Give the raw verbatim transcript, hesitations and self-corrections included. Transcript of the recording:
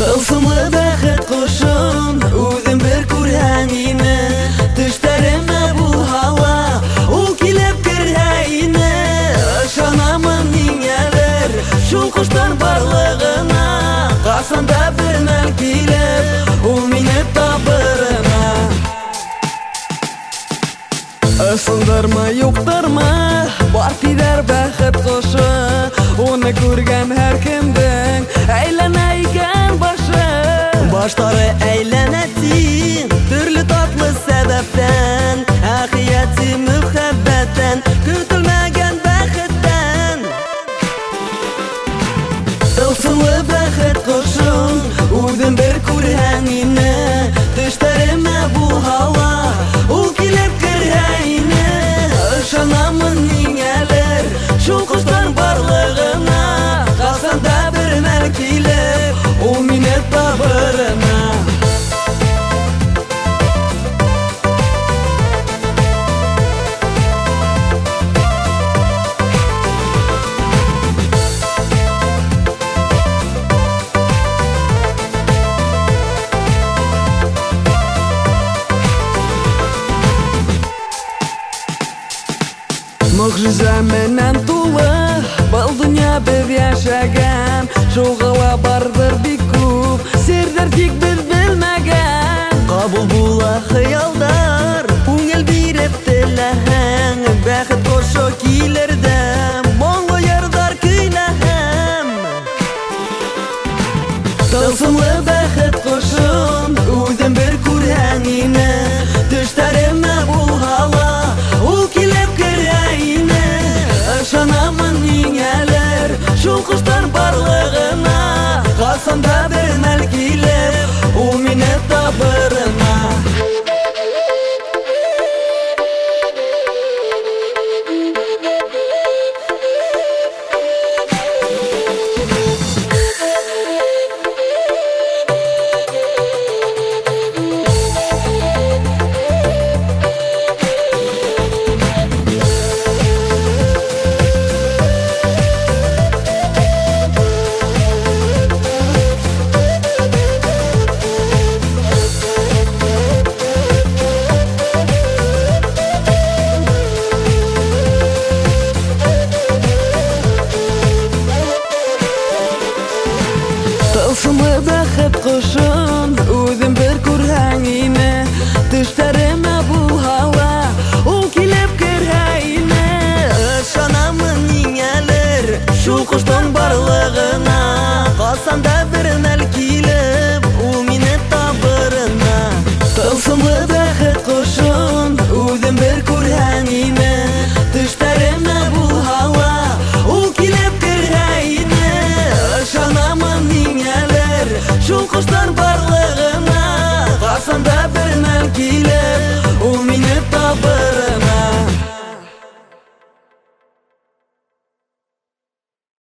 Тылсымлы бәхет кошын, үзем бер күрһәң ине. Төштәремә булһала, ул килеп керһә ине. Ышанамын ниңәлер шул коштан барлыгына. Касан да бер мәл килеп, ул мине табырына. Ысындырма, юктырма, бар тидер бәхет кошы. Уны күргән һәр кемдең әйләнә икән башы. Баштары әйләнә тиң, төрле татлы сәбәптән. Әхияти мөхәббәттән, көтелмәгән бәхеттән. Тылсымлы бәхет кошын, үзем бер күрһәң ине. Төштәремә булһала, ул килеп керһә ине. Ышанамын ниңәлер шул коштан барлыгына. Касан да бер мәл килеп, ул мине табырына. Мөгъҗизә менән тулы был дөнья без яшәгән. Шугыла бардыр бик күп серләр, тик без белмәгән. Кабул була хыялдар, күңел биреп теләһәң. Бәхет кошы килер дә, моңлы йырдар көйләһәм. Тылсымлы бәхет кошын, үзем бер күрһәң ине. Төштәремә булһала, ул килеп керә ине. Ышанамын ниңәлер шул коштан барлыгына. Касан да бер мәл килеп, ул мине табырына. Тылсымлы бәхет кошын, үзем бер күрһәң ине. Төштәремә булһала, ул килеп керһә ине. Ышанамын ниңәлер шул коштан барлыгына. Касан да бер мәл килеп, ул мине табырына. Тылсымлы бәхет кошын, үзем бер күрһәң ине. Төштәремә булһала, ул килеп керһә ине. Ышанамын ниңәлер шул коштан барлыгына. Касан да бер мәл килеп,